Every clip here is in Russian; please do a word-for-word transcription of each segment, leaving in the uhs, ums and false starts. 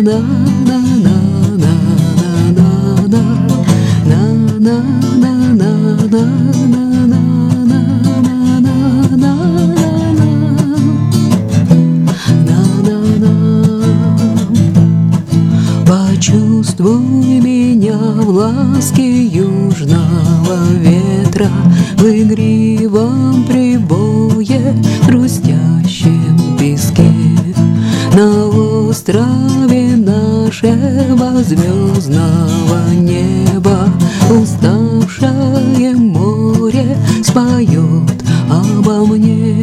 Почувствуй меня в ласке южного ветра, в игривом прибое, хрустящем песке. На острове нашего звездного неба уставшее море споет обо мне.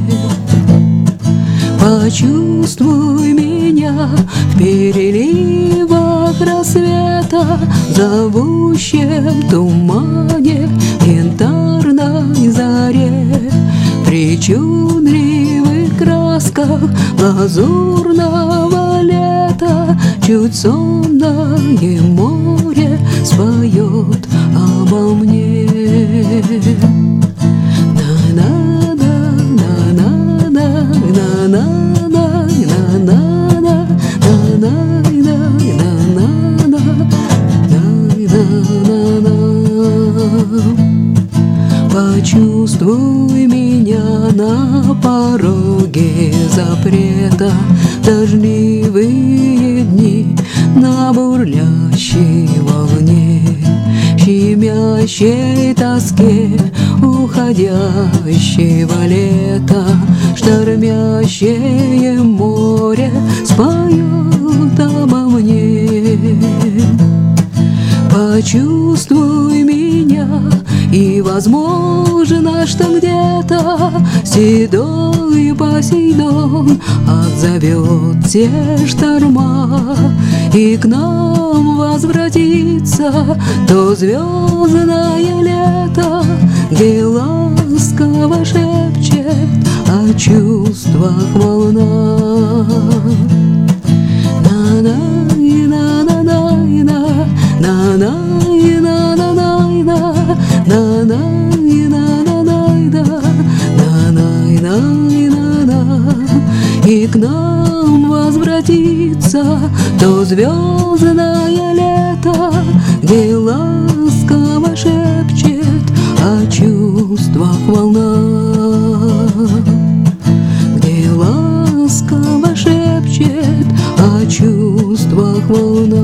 Почувствуй меня в переливах рассвета, в зовущем тумане, янтарной заре, в причудливых красках лазурного лета. Чуть сонное море споет обо мне. Почувствуй меня на пороге запрета, дождливые дни на бурлящей волне, щемящей тоске уходящего лета. Штормящее море споет обо мне. Почувствуй меня, и возможно, что где-то седой Посейдон отзовет все шторма, и к нам возвратится то звездное лето, где ласково шепчет о чувствах волна. И к нам возвратится то звездное лето, где ласково шепчет о чувствах волна, где ласково шепчет о чувствах волна.